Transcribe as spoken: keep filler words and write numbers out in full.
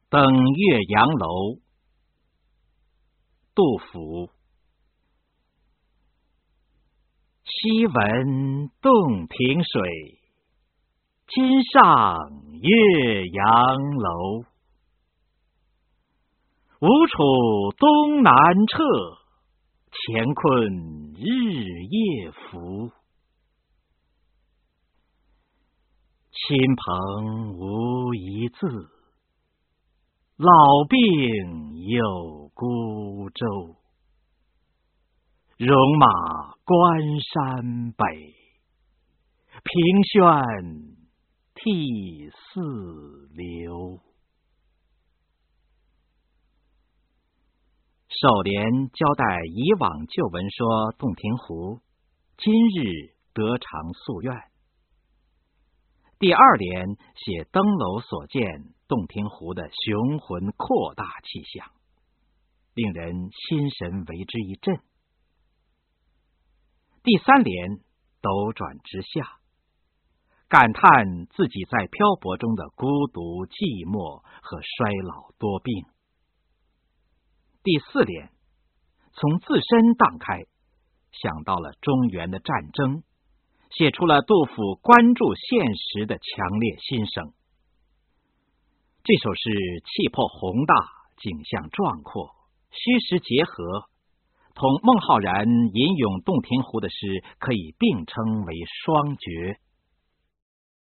登岳阳楼。杜甫。昔闻洞庭水，今上岳阳楼。吴楚东南坼，乾坤日夜浮。亲朋无一字，老病有孤舟。戎马关山北，凭轩涕泗流。首联交代以往旧闻说洞庭湖，今日得偿夙愿。第二联写登楼所见洞庭湖的雄浑阔大气象，令人心神为之一振。第三联斗转直下，感叹自己在漂泊中的孤独、寂寞和衰老多病。第四联从自身荡开，想到了中原的战争，写出了杜甫关注现实的强烈心声。这首诗气魄宏大，景象壮阔，虚实结合，同孟浩然吟咏洞庭湖的诗可以并称为双绝。